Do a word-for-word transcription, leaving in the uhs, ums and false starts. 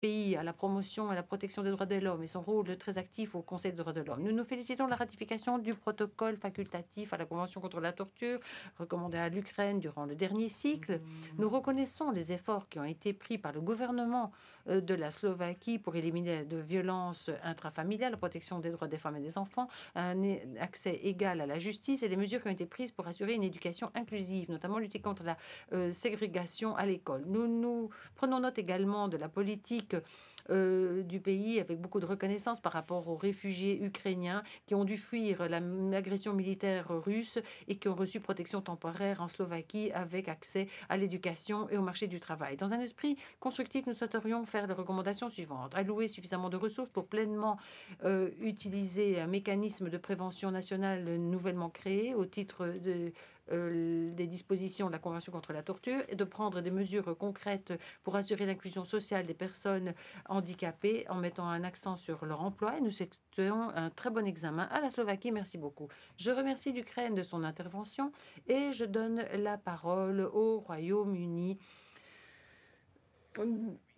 pays à la promotion et à la protection des droits de l'homme et son rôle très actif au Conseil des droits de l'homme. Nous nous félicitons de la ratification du protocole facultatif à la Convention contre la torture, recommandé à l'Ukraine durant le dernier cycle. Nous reconnaissons les efforts qui ont été pris par le gouvernement euh, de la Slovaquie pour éliminer de violences intrafamiliales, la protection des droits des femmes et des enfants, un é- accès égal à la justice et les mesures qui ont été prises pour assurer une éducation inclusive, notamment lutter contre la euh, ségrégation à l'école. Nous nous prenons note également de la politique euh, du pays avec beaucoup de reconnaissance par rapport aux réfugiés ukrainiens qui ont dû fuir l'agression militaire russe et qui ont reçu protection temporaire en Slovaquie avec accès à l'éducation et au marché du travail. Dans un esprit constructif, nous souhaiterions faire les recommandations suivantes. Allouer suffisamment de ressources pour pleinement euh, utiliser un mécanisme de prévention nationale nouvellement créé au titre de, euh, des dispositions de la Convention contre la torture et de prendre des mesures concrètes pour assurer l'inclusion sociale des personnes handicapées en mettant un accent sur leur emploi. Et nous souhaitons un très bon examen à la Slovaquie. Merci beaucoup. Je remercie l'Ukraine de son intervention et je donne la parole au Royaume-Uni.